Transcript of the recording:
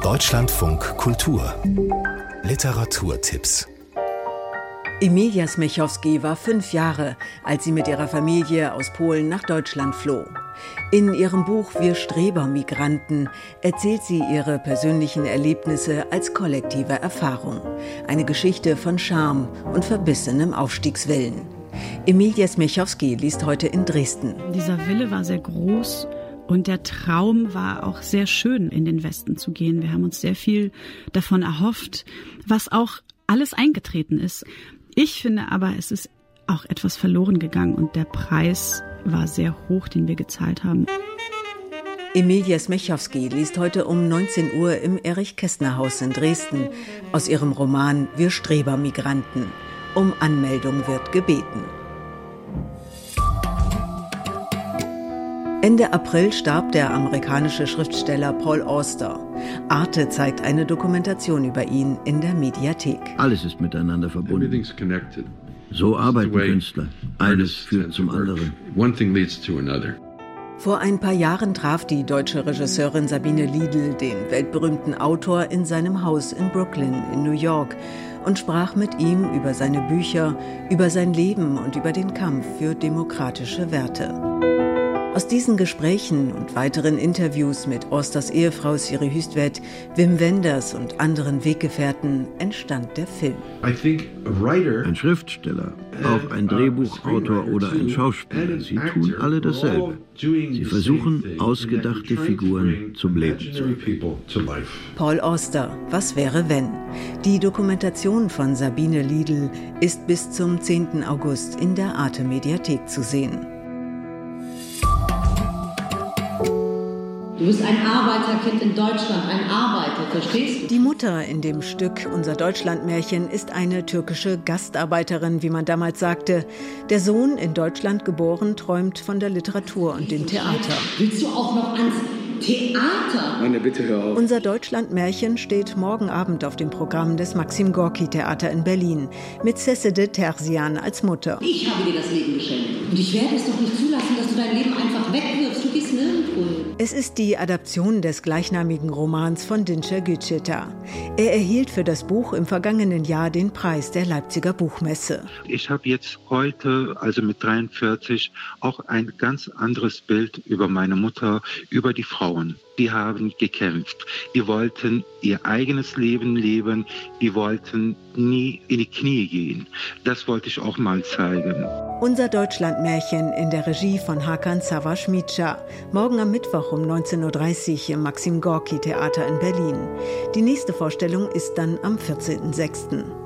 Deutschlandfunk Kultur Literaturtipps. Emilia Smechowski war 5 Jahre, als sie mit ihrer Familie aus Polen nach Deutschland floh. In ihrem Buch Wir Strebermigranten erzählt sie ihre persönlichen Erlebnisse als kollektive Erfahrung. Eine Geschichte von Scham und verbissenem Aufstiegswillen. Emilia Smechowski liest heute in Dresden. Dieser Wille war sehr groß und der Traum war auch sehr schön, in den Westen zu gehen. Wir haben uns sehr viel davon erhofft, was auch alles eingetreten ist. Ich finde aber, es ist auch etwas verloren gegangen und der Preis war sehr hoch, den wir gezahlt haben. Emilia Smechowski liest heute um 19 Uhr im Erich-Kästner-Haus in Dresden aus ihrem Roman Wir Strebermigranten. Um Anmeldung wird gebeten. Ende April starb der amerikanische Schriftsteller Paul Auster. Arte zeigt eine Dokumentation über ihn in der Mediathek. Alles ist miteinander verbunden. So arbeiten Künstler. Eines führt zum anderen. Vor ein paar Jahren traf die deutsche Regisseurin Sabine Liedl den weltberühmten Autor in seinem Haus in Brooklyn in New York und sprach mit ihm über seine Bücher, über sein Leben und über den Kampf für demokratische Werte. Aus diesen Gesprächen und weiteren Interviews mit Austers Ehefrau Siri Hustvedt, Wim Wenders und anderen Weggefährten entstand der Film. Ein Schriftsteller, auch ein Drehbuchautor oder ein Schauspieler, sie tun alle dasselbe. Sie versuchen, ausgedachte Figuren zum Leben zu erwecken. Paul Auster, was wäre wenn? Die Dokumentation von Sabine Liedl ist bis zum 10. August in der Arte-Mediathek zu sehen. Du bist ein Arbeiterkind in Deutschland, ein Arbeiter, verstehst du? Die Mutter in dem Stück Unser Deutschlandmärchen ist eine türkische Gastarbeiterin, wie man damals sagte. Der Sohn, in Deutschland geboren, träumt von der Literatur und dem Theater. Willst du auch noch ans Theater? Meine Bitte, hör auf. Unser Deutschlandmärchen steht morgen Abend auf dem Programm des Maxim Gorki Theater in Berlin mit Sesede Terzian als Mutter. Ich habe dir das Leben geschenkt und ich werde es doch nicht zulassen, dass du dein Leben einfach wegwirfst. Du gehst nirgendwo hin. Es ist die Adaption des gleichnamigen Romans von Dinçer Güçeta. Er erhielt für das Buch im vergangenen Jahr den Preis der Leipziger Buchmesse. Ich habe jetzt heute, also mit 43, auch ein ganz anderes Bild über meine Mutter, über die Frauen. Die haben gekämpft. Die wollten ihr eigenes Leben leben. Die wollten nie in die Knie gehen. Das wollte ich auch mal zeigen. Unser Deutschlandmärchen in der Regie von Hakan Savaş-Mica. Morgen am Mittwoch um 19.30 Uhr im Maxim Gorki Theater in Berlin. Die nächste Vorstellung ist dann am 14.06.